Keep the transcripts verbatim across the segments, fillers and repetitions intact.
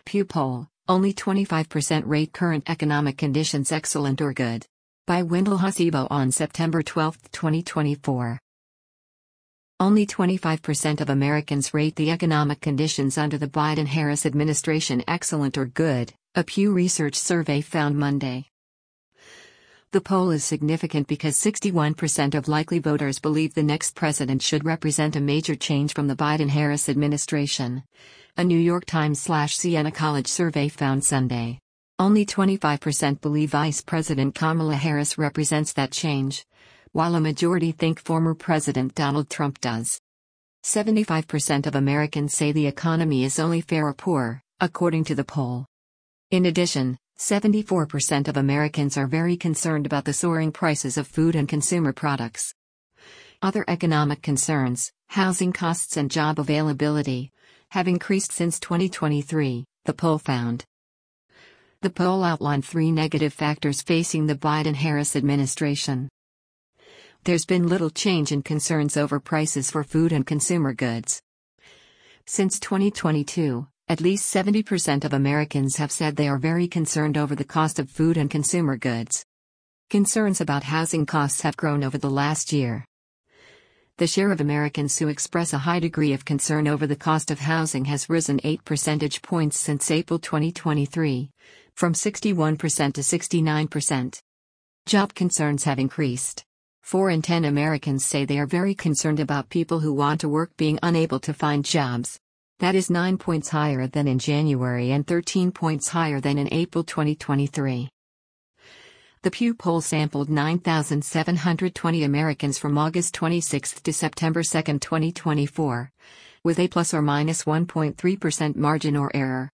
Pew poll, only twenty-five percent rate current economic conditions excellent or good. By Wendell Hasibo on September twelfth, twenty twenty-four. Only twenty-five percent of Americans rate the economic conditions under the Biden-Harris administration excellent or good, a Pew Research survey found Monday. The poll is significant because sixty-one percent of likely voters believe the next president should represent a major change from the Biden-Harris administration. A New York Times/Siena College survey found Sunday. Only twenty-five percent believe Vice President Kamala Harris represents that change, while a majority think former President Donald Trump does. seventy-five percent of Americans say the economy is only fair or poor, according to the poll. In addition, seventy-four percent of Americans are very concerned about the soaring prices of food and consumer products. Other economic concerns, housing costs and job availability, have increased since twenty twenty-three, the poll found. The poll outlined three negative factors facing the Biden-Harris administration. There's been little change in concerns over prices for food and consumer goods. Since twenty twenty-two, at least seventy percent of Americans have said they are very concerned over the cost of food and consumer goods. Concerns about housing costs have grown over the last year. The share of Americans who express a high degree of concern over the cost of housing has risen eight percentage points since April twenty twenty-three, from sixty-one percent to sixty-nine percent. Job concerns have increased. Four in ten Americans say they are very concerned about people who want to work being unable to find jobs. That is nine points higher than in January and thirteen points higher than in April twenty twenty-three. The Pew poll sampled nine thousand seven hundred twenty Americans from August twenty-sixth to September second, twenty twenty-four, with a plus or minus one point three percent margin or error.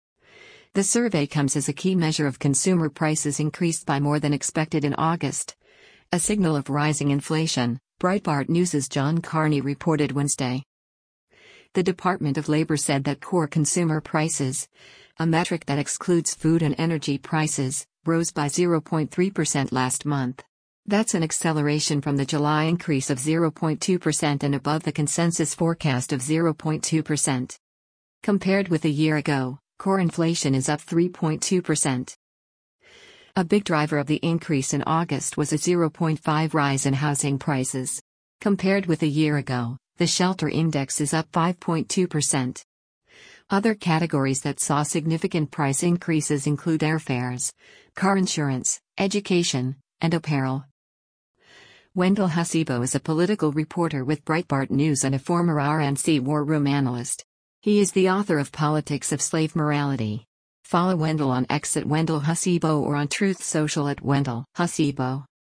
The survey comes as a key measure of consumer prices increased by more than expected in August, a signal of rising inflation, Breitbart News' John Carney reported Wednesday. The Department of Labor said that core consumer prices, a metric that excludes food and energy prices, rose by zero point three percent last month. That's an acceleration from the July increase of zero point two percent and above the consensus forecast of zero point two percent. Compared with a year ago, core inflation is up three point two percent. A big driver of the increase in August was a zero point five rise in housing prices. Compared with a year ago, the shelter index is up five point two percent. Other categories that saw significant price increases include airfares, car insurance, education, and apparel. Wendell Hasibo is a political reporter with Breitbart News and a former R N C war room analyst. He is the author of Politics of Slave Morality. Follow Wendell on X at Wendell Hasibo or on Truth Social at Wendell Hasibo.